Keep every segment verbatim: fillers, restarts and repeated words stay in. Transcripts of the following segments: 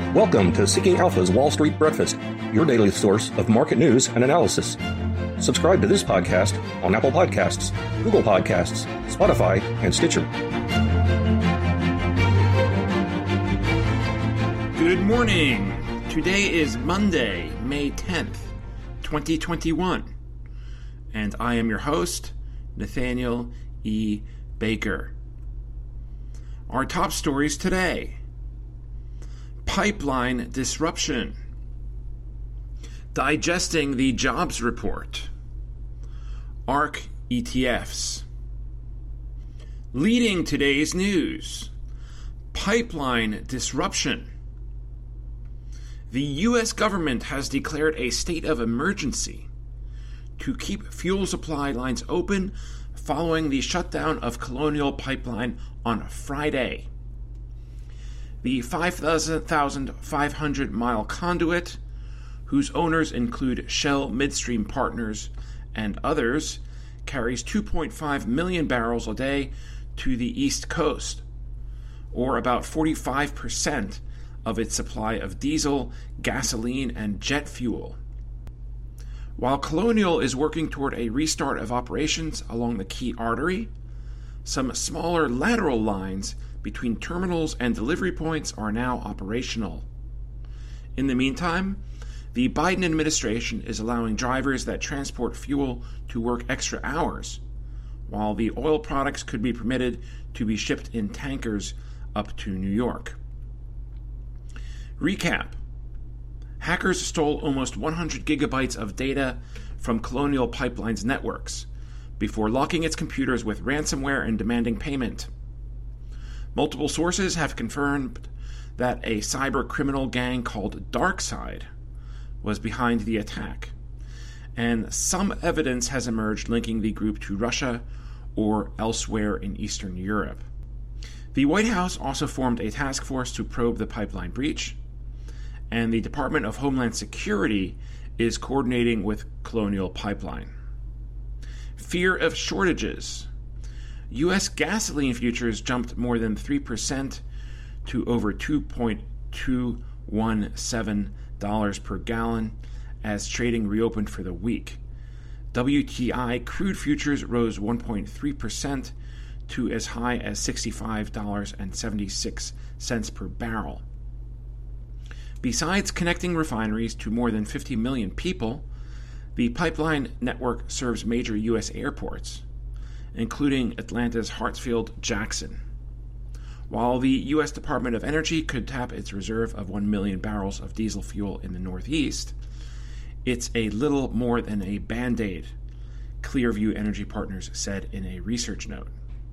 Welcome to Seeking Alpha's Wall Street Breakfast, your daily source of market news and analysis. Subscribe to this podcast on Apple Podcasts, Google Podcasts, Spotify, and Stitcher. Good morning. Today is Monday, May tenth, twenty twenty-one, and I am your host, Nathaniel E. Baker. Our top stories today: pipeline disruption, digesting the jobs report, A R K E T Fs. Leading today's news: pipeline disruption. The U S government has declared a state of emergency to keep fuel supply lines open following the shutdown of Colonial Pipeline on Friday. The five thousand five hundred mile conduit, whose owners include Shell Midstream Partners and others, carries two point five million barrels a day to the East Coast, or about forty-five percent of its supply of diesel, gasoline, and jet fuel. While Colonial is working toward a restart of operations along the key artery, some smaller lateral lines between terminals and delivery points are now operational. In the meantime, the Biden administration is allowing drivers that transport fuel to work extra hours, while the oil products could be permitted to be shipped in tankers up to New York. Recap: hackers stole almost one hundred gigabytes of data from Colonial Pipeline's networks before locking its computers with ransomware and demanding payment. Multiple sources have confirmed that a cyber criminal gang called DarkSide was behind the attack, and some evidence has emerged linking the group to Russia or elsewhere in Eastern Europe. The White House also formed a task force to probe the pipeline breach, and the Department of Homeland Security is coordinating with Colonial Pipeline. Fear of shortages. U S gasoline futures jumped more than three percent to over two point two one seven dollars per gallon as trading reopened for the week. W T I crude futures rose one point three percent to as high as sixty-five dollars and seventy-six cents per barrel. Besides connecting refineries to more than fifty million people, the pipeline network serves major U S airports, including Atlanta's Hartsfield-Jackson. While the U S Department of Energy could tap its reserve of one million barrels of diesel fuel in the Northeast, it's a little more than a Band-Aid, Clearview Energy Partners said in a research note.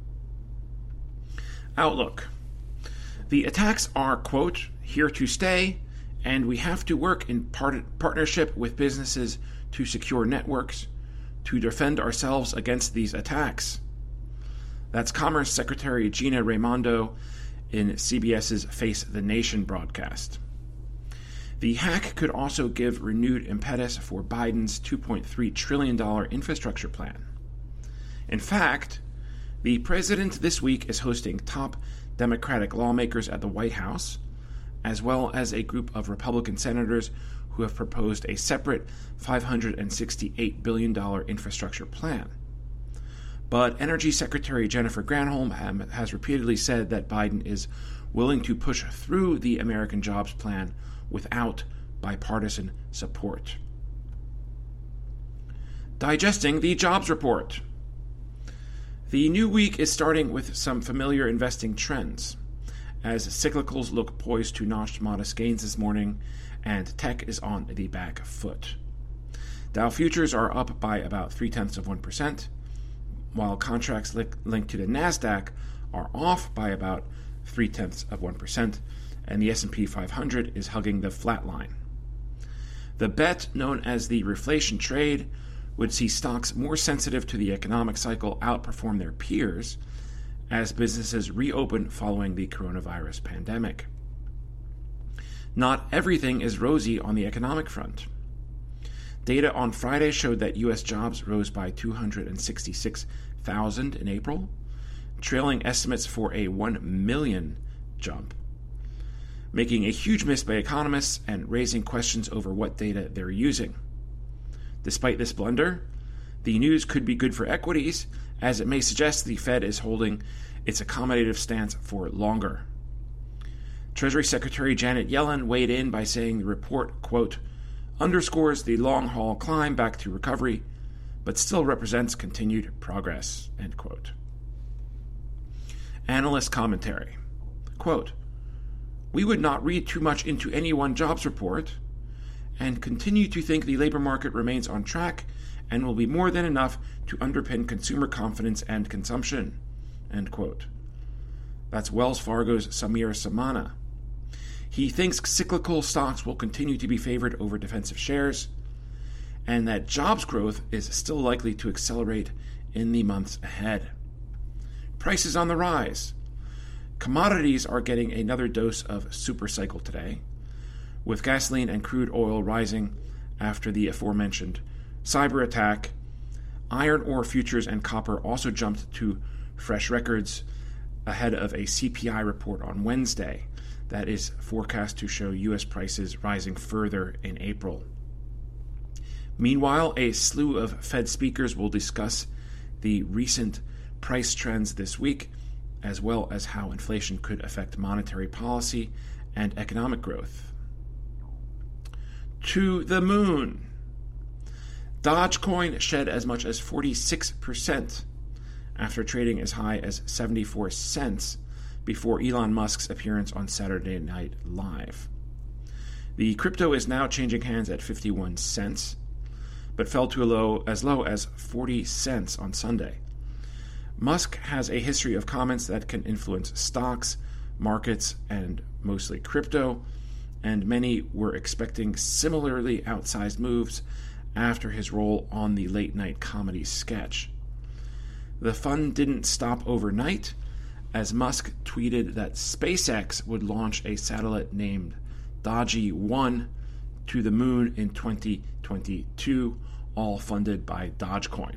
Outlook: the attacks are, quote, here to stay, and we have to work in part- partnership with businesses to secure networks to defend ourselves against these attacks. That's Commerce Secretary Gina Raimondo in CBS's Face the Nation broadcast. The hack could also give renewed impetus for Biden's two point three trillion dollars infrastructure plan. In fact, the president this week is hosting top Democratic lawmakers at the White House, as well as a group of Republican senators who have proposed a separate five hundred sixty-eight billion dollars infrastructure plan. But Energy Secretary Jennifer Granholm has repeatedly said that Biden is willing to push through the American Jobs Plan without bipartisan support. Digesting the jobs report. The new week is starting with some familiar investing trends, as cyclicals look poised to notch modest gains this morning, and tech is on the back foot. Dow futures are up by about three-tenths of one percent, while contracts li- linked to the NASDAQ are off by about three-tenths of one percent, and the S and P five hundred is hugging the flat line. The bet, known as the reflation trade, would see stocks more sensitive to the economic cycle outperform their peers as businesses reopen following the coronavirus pandemic. Not everything is rosy on the economic front. Data on Friday showed that U S jobs rose by two hundred sixty-six thousand in April, trailing estimates for a one million jump. making a huge miss by economists and raising questions over what data they're using. Despite this blunder, the news could be good for equities, as it may suggest the Fed is holding its accommodative stance for longer. Treasury Secretary Janet Yellen weighed in by saying the report, quote, underscores the long-haul climb back to recovery, but still represents continued progress, end quote. Analyst commentary, quote, we would not read too much into any one jobs report and continue to think the labor market remains on track and will be more than enough to underpin consumer confidence and consumption, end quote. That's Wells Fargo's Samir Samana. He thinks cyclical stocks will continue to be favored over defensive shares, and that jobs growth is still likely to accelerate in the months ahead. Prices on the rise. Commodities are getting another dose of supercycle today, with gasoline and crude oil rising after the aforementioned cyber attack. Iron ore futures and copper also jumped to fresh records ahead of a C P I report on Wednesday that is forecast to show U S prices rising further in April. Meanwhile, a slew of Fed speakers will discuss the recent price trends this week, as well as how inflation could affect monetary policy and economic growth. To the moon. Dogecoin shed as much as forty-six percent after trading as high as seventy-four cents before Elon Musk's appearance on Saturday Night Live. The crypto is now changing hands at fifty-one cents, but fell to a low as low as forty cents on Sunday. Musk has a history of comments that can influence stocks, markets, and mostly crypto, and many were expecting similarly outsized moves after his role on the late-night comedy sketch. The fun didn't stop overnight, as Musk tweeted that SpaceX would launch a satellite named Dodgy one to the moon in twenty twenty-two, all funded by Dogecoin.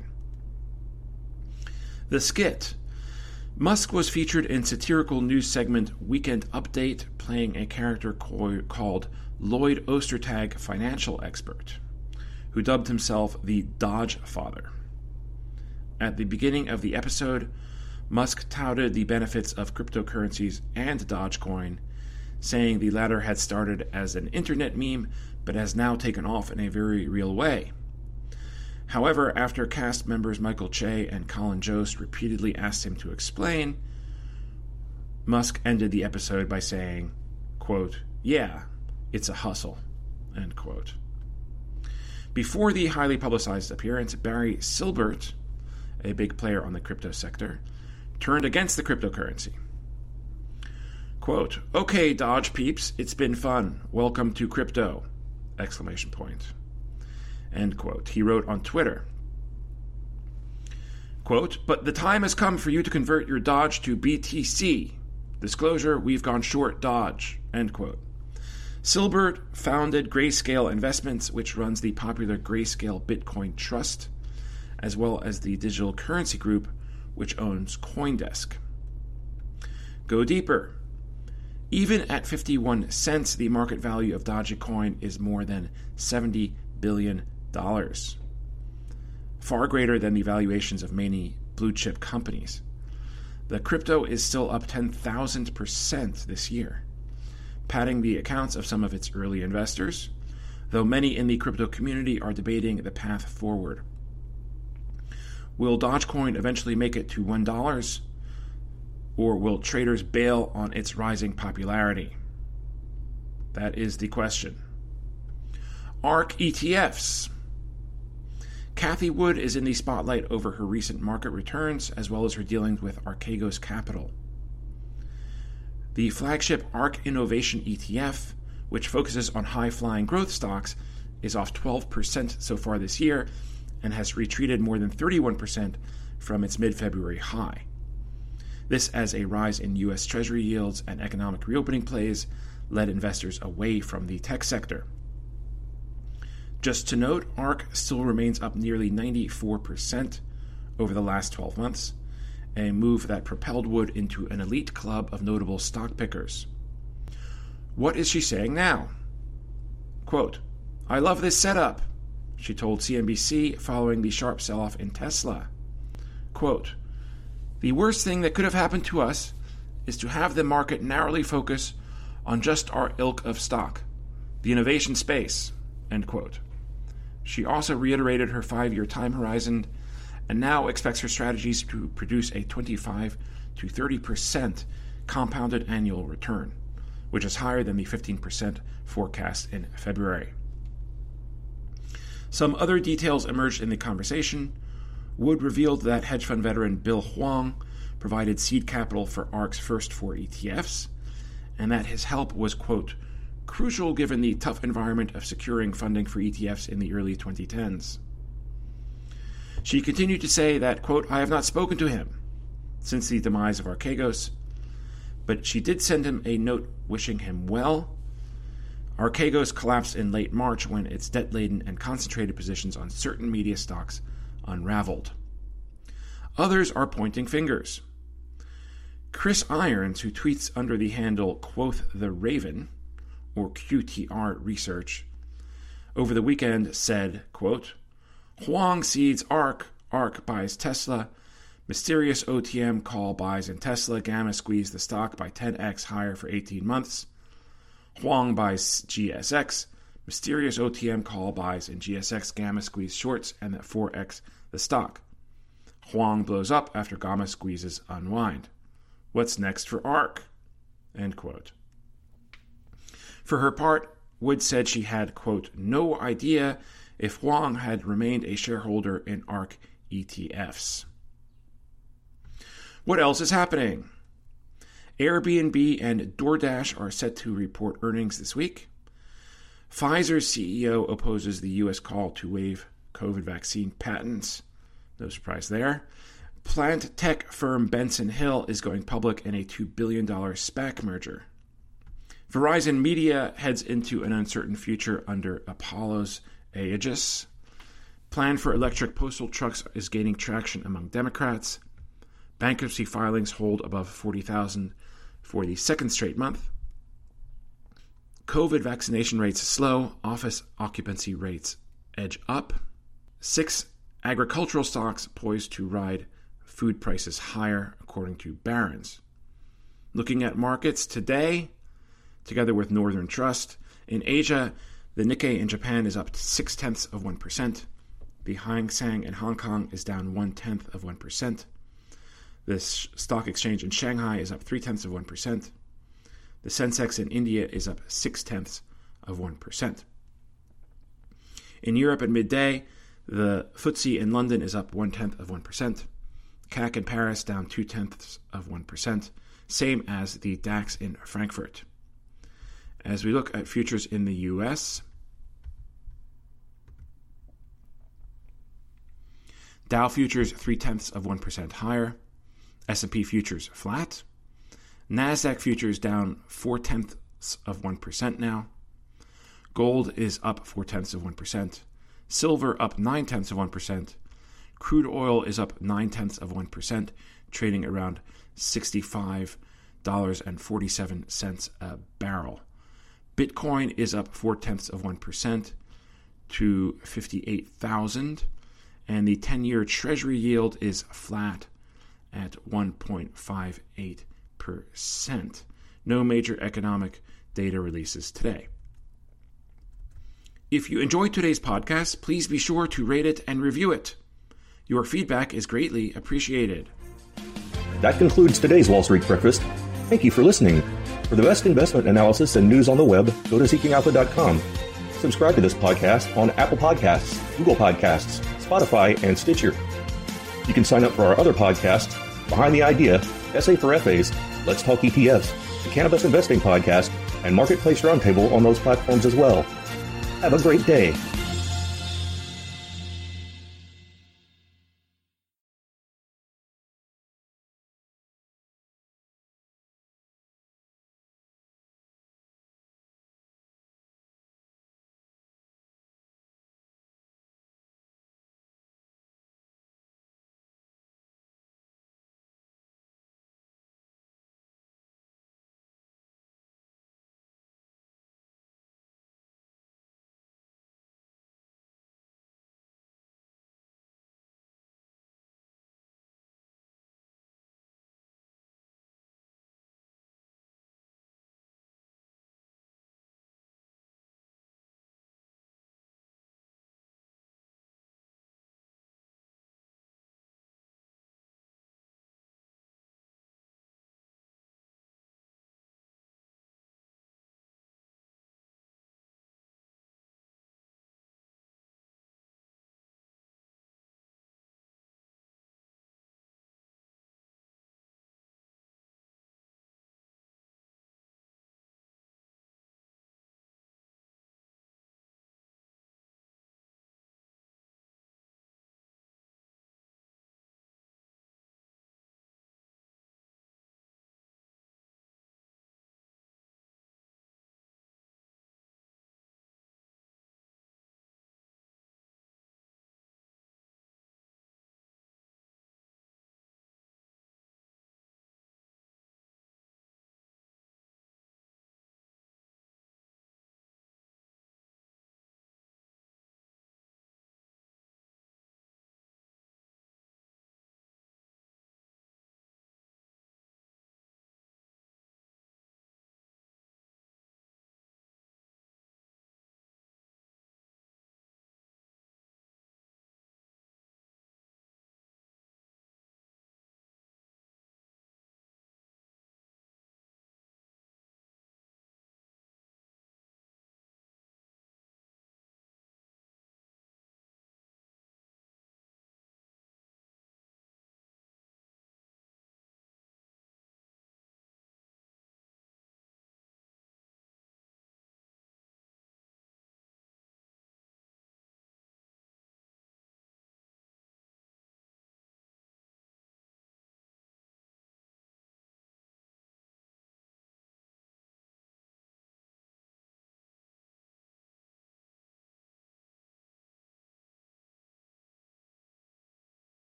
The skit. Musk was featured in satirical news segment Weekend Update, playing a character co- called Lloyd Ostertag, financial expert, who dubbed himself the Dodge Father. At the beginning of the episode, Musk touted the benefits of cryptocurrencies and Dogecoin, saying the latter had started as an internet meme but has now taken off in a very real way. However, after cast members Michael Che and Colin Jost repeatedly asked him to explain, Musk ended the episode by saying, quote, yeah, it's a hustle, end quote. Before the highly publicized appearance, Barry Silbert, a big player on the crypto sector, turned against the cryptocurrency. Quote, okay, Dodge peeps, it's been fun. Welcome to crypto, exclamation point. End quote. He wrote on Twitter, quote, but the time has come for you to convert your Dodge to B T C. Disclosure, we've gone short Dodge, end quote. Silbert founded Grayscale Investments, which runs the popular Grayscale Bitcoin Trust, as well as the digital currency group, which owns CoinDesk. Go deeper. Even at fifty-one cents, the market value of Dogecoin is more than seventy billion dollars, far greater than the valuations of many blue-chip companies. The crypto is still up ten thousand percent this year, padding the accounts of some of its early investors, though many in the crypto community are debating the path forward. Will Dogecoin eventually make it to one dollar, or will traders bail on its rising popularity? That is the question. ARK E T Fs. Cathie Wood is in the spotlight over her recent market returns, as well as her dealings with Archegos Capital. The flagship ARK Innovation E T F, which focuses on high-flying growth stocks, is off twelve percent so far this year and has retreated more than thirty-one percent from its mid-February high. This as a rise in U S Treasury yields and economic reopening plays led investors away from the tech sector. Just to note, ARK still remains up nearly ninety-four percent over the last twelve months, a move that propelled Wood into an elite club of notable stock pickers. What is she saying now? Quote, "I love this setup," she told C N B C following the sharp sell-off in Tesla. Quote, "The worst thing that could have happened to us is to have the market narrowly focus on just our ilk of stock, the innovation space," end quote. She also reiterated her five-year time horizon and now expects her strategies to produce a twenty-five to thirty percent compounded annual return, which is higher than the fifteen percent forecast in February. Some other details emerged in the conversation. Wood revealed that hedge fund veteran Bill Hwang provided seed capital for ARK's first four E T Fs, and that his help was, quote, "crucial given the tough environment of securing funding for E T Fs in the early twenty tens. She continued to say that, quote, "I have not spoken to him since the demise of Archegos, but she did send him a note wishing him well. Archegos collapsed in late March when its debt-laden and concentrated positions on certain media stocks unraveled." Others are pointing fingers. Chris Irons, who tweets under the handle Quoth the Raven, or Q T R Research, over the weekend said, quote, "Hwang seeds ARK, ARK buys Tesla, mysterious O T M call buys in Tesla, Gamma squeezed the stock by ten x higher for eighteen months. Hwang buys G S X, mysterious O T M call buys in G S X, Gamma squeeze shorts and at four x the stock. Hwang blows up after Gamma squeezes unwind. What's next for ARK?" End quote. For her part, Wood said she had, quote, "no idea if Hwang had remained a shareholder in ARK E T Fs." What else is happening? Airbnb and DoorDash are set to report earnings this week. Pfizer's C E O opposes the U S call to waive COVID vaccine patents. No surprise there. Plant tech firm Benson Hill is going public in a two billion dollars SPAC merger. Verizon Media heads into an uncertain future under Apollo's aegis. Plan for electric postal trucks is gaining traction among Democrats. Bankruptcy filings hold above forty thousand for the second straight month. COVID vaccination rates slow. Office occupancy rates edge up. Six agricultural stocks poised to ride food prices higher, according to Barron's. Looking at markets today, together with Northern Trust, in Asia, the Nikkei in Japan is up six tenths of one percent. The Hang Seng in Hong Kong is down one tenth of one percent. The stock exchange in Shanghai is up three tenths of one percent. The Sensex in India is up six tenths of one percent. In Europe at midday, the F T S E in London is up one tenth of one percent. C A C in Paris down two tenths of one percent, same as the DAX in Frankfurt. As we look at futures in the U S, Dow futures three tenths of one percent higher. S and P futures flat. NASDAQ futures down four tenths of one percent now. Gold is up four tenths of one percent. Silver up nine tenths of one percent. Crude oil is up nine tenths of one percent, trading around sixty-five dollars and forty-seven cents a barrel. Bitcoin is up four tenths of one percent to fifty-eight thousand, and the ten-year Treasury yield is flat at one point five eight percent. No major economic data releases today. If you enjoyed today's podcast, please be sure to rate it and review it. Your feedback is greatly appreciated. That concludes today's Wall Street Breakfast. Thank you for listening. For the best investment analysis and news on the web, go to seeking alpha dot com. Subscribe to this podcast on Apple Podcasts, Google Podcasts, Spotify, and Stitcher. You can sign up for our other podcasts, Behind the Idea, S A for F As, Let's Talk E T Fs, the Cannabis Investing Podcast, and Marketplace Roundtable on those platforms as well. Have a great day.